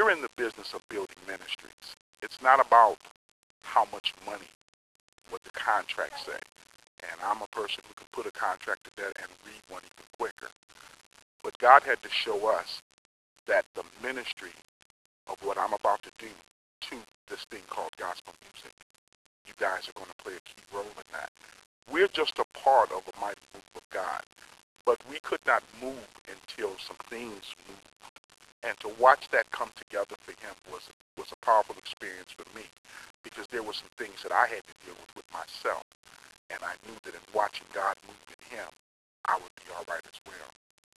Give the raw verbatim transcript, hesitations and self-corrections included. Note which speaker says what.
Speaker 1: we're in the business of building ministries. It's not about how much money, what the contracts say. And I'm a person who can put a contract to bed and read one even quicker. But God had to show us that the ministry of what I'm about to do to this thing called gospel music, you guys are going to play a key role in that. We're just a part of a mighty move of God. But we could not move until some things moved. And to watch that come together for him was, was a powerful experience for me, because there were some things that I had to deal with with myself. And I knew that in watching God move in him, I would be all right as well.